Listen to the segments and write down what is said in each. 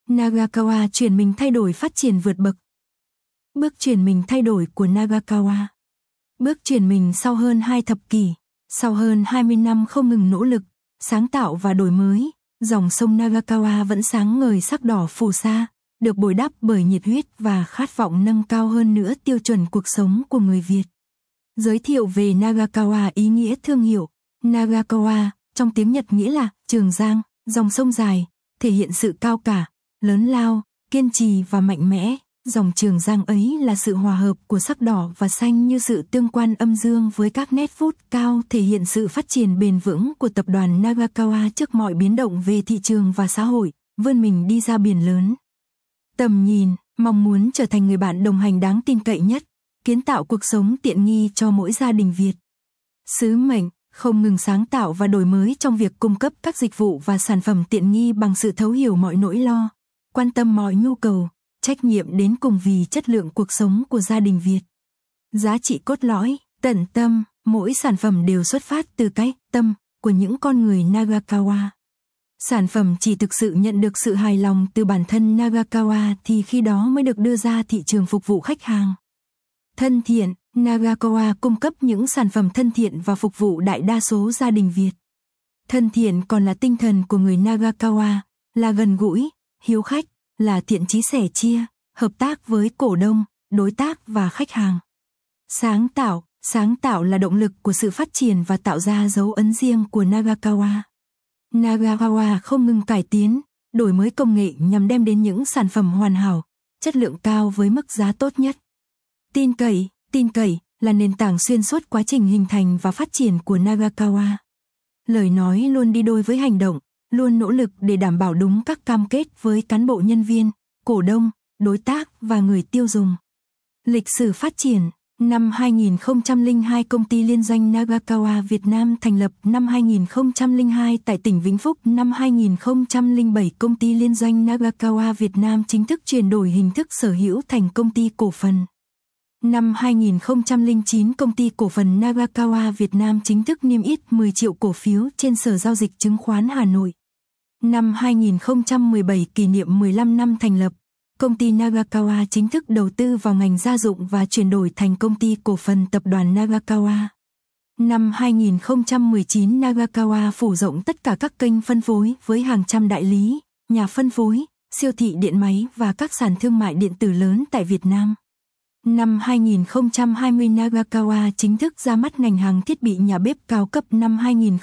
Nagakawa chuyển mình thay đổi phát triển vượt bậc. Bước chuyển mình thay đổi của Nagakawa. Bước chuyển mình sau hơn 2 thập kỷ, sau hơn 20 năm không ngừng nỗ lực, sáng tạo và đổi mới, dòng sông Nagakawa vẫn sáng ngời sắc đỏ phù sa, được bồi đắp bởi nhiệt huyết và khát vọng nâng cao hơn nữa tiêu chuẩn cuộc sống của người Việt. Giới thiệu về Nagakawa. Ý nghĩa thương hiệu. Nagakawa, trong tiếng Nhật nghĩa là Trường Giang, dòng sông dài, thể hiện sự cao cả, lớn lao, kiên trì và mạnh mẽ. Dòng Trường Giang ấy là sự hòa hợp của sắc đỏ và xanh như sự tương quan âm dương với các nét vút cao, thể hiện sự phát triển bền vững của tập đoàn Nagakawa trước mọi biến động về thị trường và xã hội, vươn mình đi ra biển lớn. Tầm nhìn, mong muốn trở thành người bạn đồng hành đáng tin cậy nhất, kiến tạo cuộc sống tiện nghi cho mỗi gia đình Việt. Sứ mệnh, không ngừng sáng tạo và đổi mới trong việc cung cấp các dịch vụ và sản phẩm tiện nghi bằng sự thấu hiểu mọi nỗi lo, quan tâm mọi nhu cầu, trách nhiệm đến cùng vì chất lượng cuộc sống của gia đình Việt. Giá trị cốt lõi, tận tâm, mỗi sản phẩm đều xuất phát từ cái tâm của những con người Nagakawa. Sản phẩm chỉ thực sự nhận được sự hài lòng từ bản thân Nagakawa thì khi đó mới được đưa ra thị trường phục vụ khách hàng. Thân thiện, Nagakawa cung cấp những sản phẩm thân thiện và phục vụ đại đa số gia đình Việt. Thân thiện còn là tinh thần của người Nagakawa, là gần gũi, hiếu khách, là thiện chí sẻ chia, hợp tác với cổ đông, đối tác và khách hàng. Sáng tạo là động lực của sự phát triển và tạo ra dấu ấn riêng của Nagakawa. Nagakawa không ngừng cải tiến, đổi mới công nghệ nhằm đem đến những sản phẩm hoàn hảo, chất lượng cao với mức giá tốt nhất. Tin cậy là nền tảng xuyên suốt quá trình hình thành và phát triển của Nagakawa. Lời nói luôn đi đôi với hành động, luôn nỗ lực để đảm bảo đúng các cam kết với cán bộ nhân viên, cổ đông, đối tác và người tiêu dùng. Lịch sử phát triển. Năm 2002 công ty liên doanh Nagakawa Việt Nam thành lập. Năm 2002 tại tỉnh Vĩnh Phúc. Năm 2007 công ty liên doanh Nagakawa Việt Nam chính thức chuyển đổi hình thức sở hữu thành công ty cổ phần. Năm 2009 công ty cổ phần Nagakawa Việt Nam chính thức niêm yết 10 triệu cổ phiếu trên Sở Giao dịch Chứng khoán Hà Nội. Năm 2017 kỷ niệm 15 năm thành lập, công ty Nagakawa chính thức đầu tư vào ngành gia dụng và chuyển đổi thành công ty cổ phần tập đoàn Nagakawa. Năm 2019 Nagakawa phủ rộng tất cả các kênh phân phối với hàng trăm đại lý, nhà phân phối, siêu thị điện máy và các sàn thương mại điện tử lớn tại Việt Nam. Năm 2020 Nagakawa chính thức ra mắt ngành hàng thiết bị nhà bếp cao cấp. Năm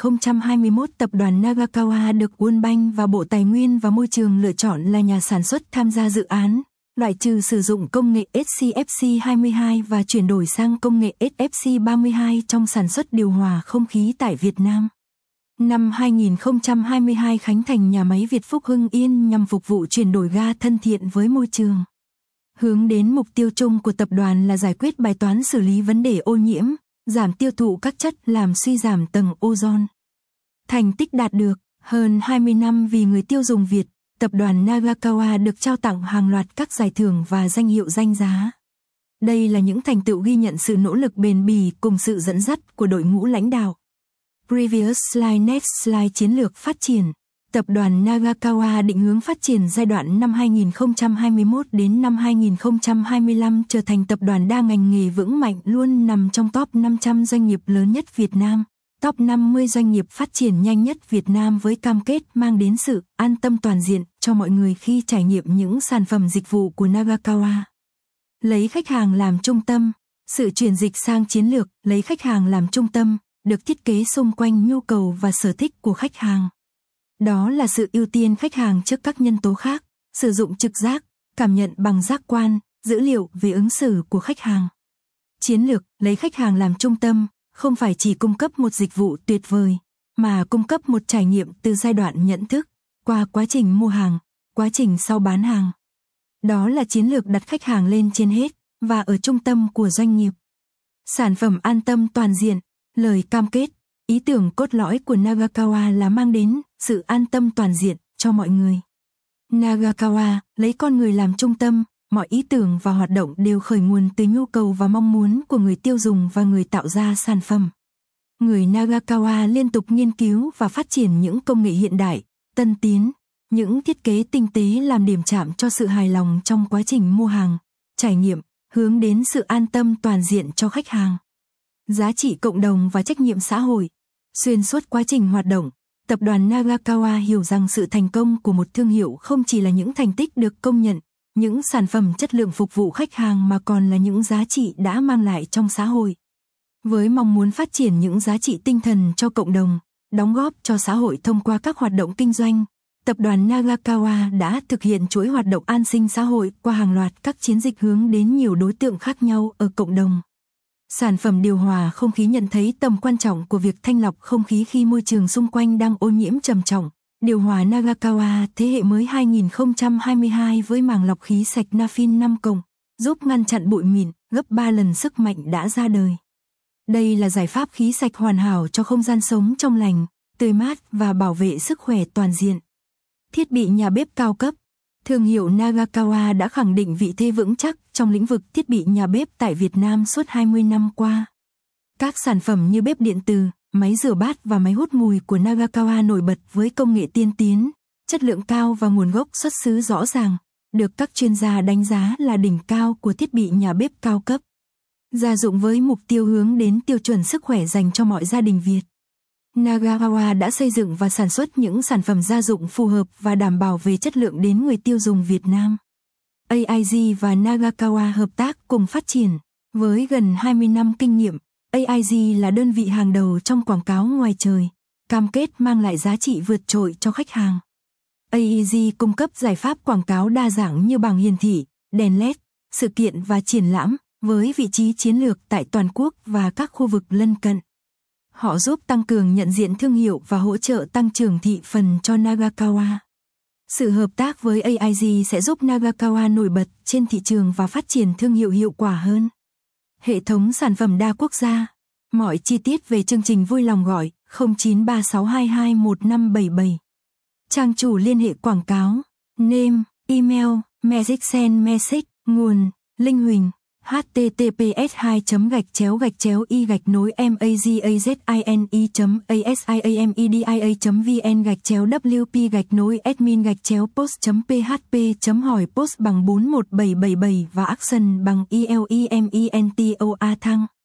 2021 tập đoàn Nagakawa được World Bank và Bộ Tài nguyên và Môi trường lựa chọn là nhà sản xuất tham gia dự án, loại trừ sử dụng công nghệ SCFC 22 và chuyển đổi sang công nghệ SFC 32 trong sản xuất điều hòa không khí tại Việt Nam. Năm 2022 khánh thành nhà máy Việt Phúc Hưng Yên nhằm phục vụ chuyển đổi ga thân thiện với môi trường. Hướng đến mục tiêu chung của tập đoàn là giải quyết bài toán xử lý vấn đề ô nhiễm, giảm tiêu thụ các chất làm suy giảm tầng ozone. Thành tích đạt được, hơn 20 năm vì người tiêu dùng Việt, tập đoàn Nagakawa được trao tặng hàng loạt các giải thưởng và danh hiệu danh giá. Đây là những thành tựu ghi nhận sự nỗ lực bền bỉ cùng sự dẫn dắt của đội ngũ lãnh đạo. Previous slide, next slide. Chiến lược phát triển. Tập đoàn Nagakawa định hướng phát triển giai đoạn năm 2021 đến năm 2025 trở thành tập đoàn đa ngành nghề vững mạnh, luôn nằm trong top 500 doanh nghiệp lớn nhất Việt Nam, top 50 doanh nghiệp phát triển nhanh nhất Việt Nam với cam kết mang đến sự an tâm toàn diện cho mọi người khi trải nghiệm những sản phẩm dịch vụ của Nagakawa. Lấy khách hàng làm trung tâm. Sự chuyển dịch sang chiến lược lấy khách hàng làm trung tâm được thiết kế xung quanh nhu cầu và sở thích của khách hàng. Đó là sự ưu tiên khách hàng trước các nhân tố khác, sử dụng trực giác, cảm nhận bằng giác quan, dữ liệu về ứng xử của khách hàng. Chiến lược lấy khách hàng làm trung tâm, không phải chỉ cung cấp một dịch vụ tuyệt vời, mà cung cấp một trải nghiệm từ giai đoạn nhận thức, qua quá trình mua hàng, quá trình sau bán hàng. Đó là chiến lược đặt khách hàng lên trên hết, và ở trung tâm của doanh nghiệp. Sản phẩm an tâm toàn diện, lời cam kết, ý tưởng cốt lõi của Nagakawa là mang đến sự an tâm toàn diện cho mọi người. Nagakawa lấy con người làm trung tâm, mọi ý tưởng và hoạt động đều khởi nguồn từ nhu cầu và mong muốn của người tiêu dùng và người tạo ra sản phẩm. Người Nagakawa liên tục nghiên cứu và phát triển những công nghệ hiện đại, tân tiến, những thiết kế tinh tế làm điểm chạm cho sự hài lòng trong quá trình mua hàng, trải nghiệm, hướng đến sự an tâm toàn diện cho khách hàng. Giá trị cộng đồng và trách nhiệm xã hội. Xuyên suốt quá trình hoạt động, tập đoàn Nagakawa hiểu rằng sự thành công của một thương hiệu không chỉ là những thành tích được công nhận, những sản phẩm chất lượng phục vụ khách hàng mà còn là những giá trị đã mang lại trong xã hội. Với mong muốn phát triển những giá trị tinh thần cho cộng đồng, đóng góp cho xã hội thông qua các hoạt động kinh doanh, tập đoàn Nagakawa đã thực hiện chuỗi hoạt động an sinh xã hội qua hàng loạt các chiến dịch hướng đến nhiều đối tượng khác nhau ở cộng đồng. Sản phẩm điều hòa không khí nhận thấy tầm quan trọng của việc thanh lọc không khí khi môi trường xung quanh đang ô nhiễm trầm trọng. Điều hòa Nagakawa thế hệ mới 2022 với màng lọc khí sạch Nafin 5+, giúp ngăn chặn bụi mịn, gấp 3 lần sức mạnh đã ra đời. Đây là giải pháp khí sạch hoàn hảo cho không gian sống trong lành, tươi mát và bảo vệ sức khỏe toàn diện. Thiết bị nhà bếp cao cấp. Thương hiệu Nagakawa đã khẳng định vị thế vững chắc trong lĩnh vực thiết bị nhà bếp tại Việt Nam suốt 20 năm qua. Các sản phẩm như bếp điện từ, máy rửa bát và máy hút mùi của Nagakawa nổi bật với công nghệ tiên tiến, chất lượng cao và nguồn gốc xuất xứ rõ ràng, được các chuyên gia đánh giá là đỉnh cao của thiết bị nhà bếp cao cấp. Gia dụng với mục tiêu hướng đến tiêu chuẩn sức khỏe dành cho mọi gia đình Việt. Nagakawa đã xây dựng và sản xuất những sản phẩm gia dụng phù hợp và đảm bảo về chất lượng đến người tiêu dùng Việt Nam. AIG và Nagakawa hợp tác cùng phát triển. Với gần 20 năm kinh nghiệm, AIG là đơn vị hàng đầu trong quảng cáo ngoài trời, cam kết mang lại giá trị vượt trội cho khách hàng. AIG cung cấp giải pháp quảng cáo đa dạng như bảng hiển thị, đèn LED, sự kiện và triển lãm, với vị trí chiến lược tại toàn quốc và các khu vực lân cận. Họ giúp tăng cường nhận diện thương hiệu và hỗ trợ tăng trưởng thị phần cho Nagakawa. Sự hợp tác với AIG sẽ giúp Nagakawa nổi bật trên thị trường và phát triển thương hiệu hiệu quả hơn. Hệ thống sản phẩm đa quốc gia. Mọi chi tiết về chương trình vui lòng gọi 0936221577. Trang chủ liên hệ quảng cáo. Name, email, message send message, nguồn, Linh Huỳnh. https://i-mazing.wp-admin-post.php.hỏi post bằng 41777 và action bằng ELEMENTOA thăng.